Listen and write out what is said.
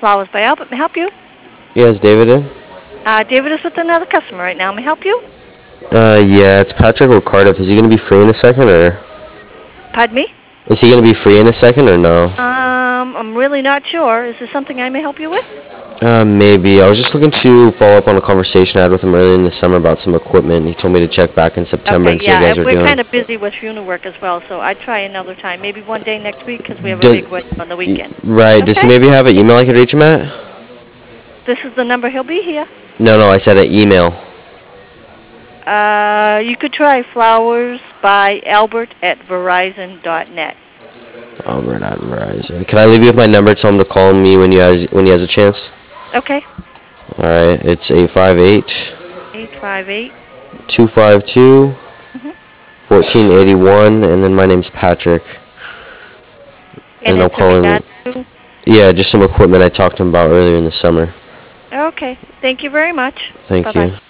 Flowers by Albert. May I help you? Yes, David in? David is with another customer right now. May I help you? Yeah, it's Patrick or Cardiff. Is he going to be free in a second, or? Pardon me? Is he going to be free in a second, or no? I'm really not sure. Is there something I may help you with? Maybe. I was just looking to follow up on a conversation I had with him earlier in the summer about some equipment. He told me to check back in September Okay, and see how you yeah, guys were we're doing. kind of busy with funeral work as well, so I'd try another time. Maybe one day next week because we have a Do- big wedding on the weekend. right. Does he Okay? maybe have an email I could reach him at? This is the number. He'll be here. No, I said an email. You could try Flowers by Albert at Verizon.net. Albert at Verizon. Can I leave you with my number? Tell him to call me when he has a chance. Okay. All right. It's 858 858. 252 Mm-hmm. 1481, and then my name's Patrick. And And I'll it's in call him. regard to? Yeah, just some equipment I talked to him about earlier in the summer. Okay. Thank you very much. Thank Bye-bye. you.